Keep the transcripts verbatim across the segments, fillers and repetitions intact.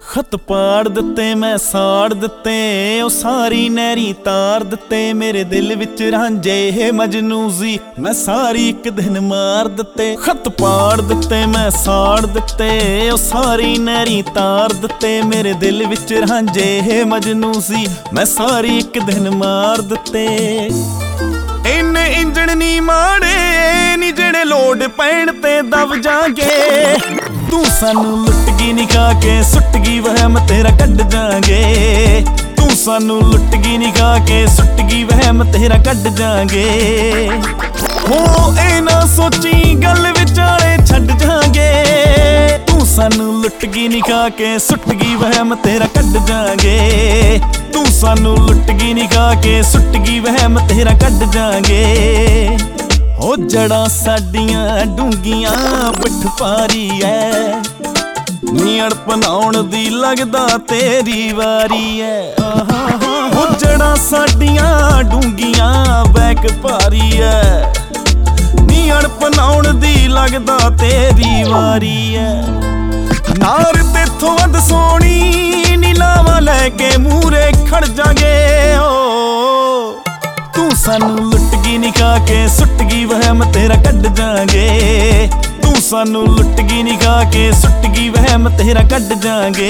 खत पाड़ दिते मैं साड़ दिते ओ सारी नैरी तार दिते मेरे दिल विच रांझे मजनू सी मैं सारी एक दिन मार दिते। खत पाड़ दिते मैं साड़ दिते ओ सारी नैरी तार दिते मेरे दिल विच रांझे मजनू सी मैं सारी एक दिन मार दिते। इन्ने इंजण नी माड़े नी जेड़े लोड पैण ते दब जांगे तू सानू लुट गई निखा के सुट गई वहम तेरा कड जांगे तू सानू लुट गई निखा के सुट गई वहम तेरा कड जांगे। हो ए ना सोची गल विचाले छड जांगे तू सानू लुट गई निखा के सुट गई वहम तेरा कड जांगे तू सानू लुट गई निखा के सुट गई वहम तेरा कड जांगे। हो जड़ा साडियां डूंगियां पिठ पारी ऐ नी अड़पनाउण दी लगदा तेरी वारी ऐ। हो जड़ा साडियां डूंगियां बैक भारी ऐ नी अड़पनाउण दी लगदा तेरी वारी ऐ। नार तेथों वध सोहणी नी लावा लैके मूरे खड़ जांगे ओ तू सानू लुट गई निखा के सुट गई वहम तेरा कड जांगे तू सानू लुट गई निखा के सुट गई वहम तेरा कड जांगे।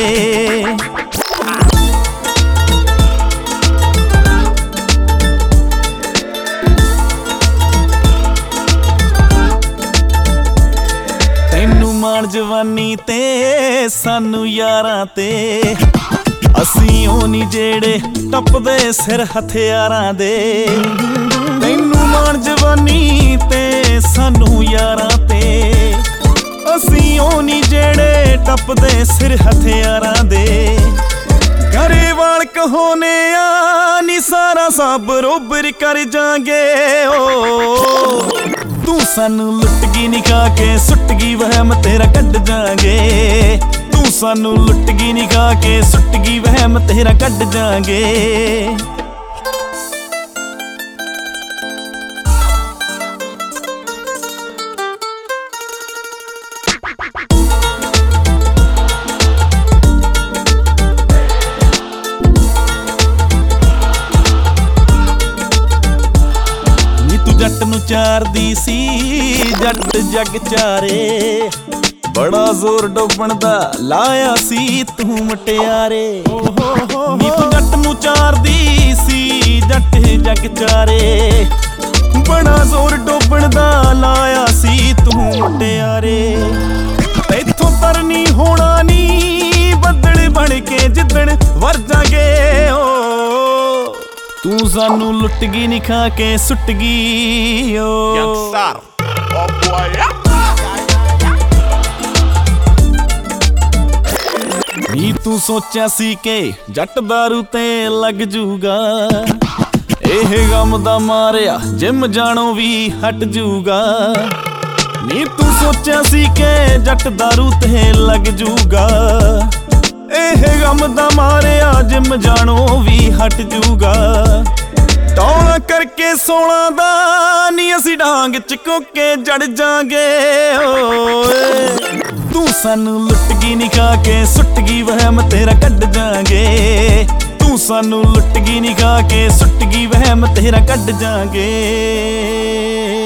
तैनू माण जवानी ते सानू यारां ते असीं ओ नी जेड़े टपदे सिर हथियारां दे। तैनू माण जवानी ते सानू यारां ते असीं ओ नी जेड़े टपदे सिर हथियारां दे। गरेवाल कहोने आ नी सारा सा बरोबर कर जांगे ओ तू सानू लुट गई निखा के सुट गई वहम तेरा कड जांगे तू सानू लुट गई निखा के सुट गई वहम तेरा कड जांगे। जट नू चार दी सी जट जग चारे बड़ा जोर डोबण दा लाया सी तू मटियारे। नी तू जट नू चार दी सी जट जग चारे बड़ा जोर डोबण दा लाया सी तू मटियारे। इथों तर नी होना नी बदल बन के जिदण वर जांगे ओ तू सानू लुट गई निखा के सुट गई ओ। नी तू सोचा सी के जट दारू ते लग जूगा एह गम दा मारिया जिम जानो भी हट जूगा। नी तू सोचा सी के जट दारू ते लग जूगा एह गम दा मारिया जिम जानो भी हट जूगा। टौला करके सोना दा नी असी डांग च के जड़ जांगे ओए तू सानू लुट गई निखा के सुट गई वहम तेरा कड जांगे तू सानू लुट गई निखा के सुट गई वहम तेरा कड जांगे।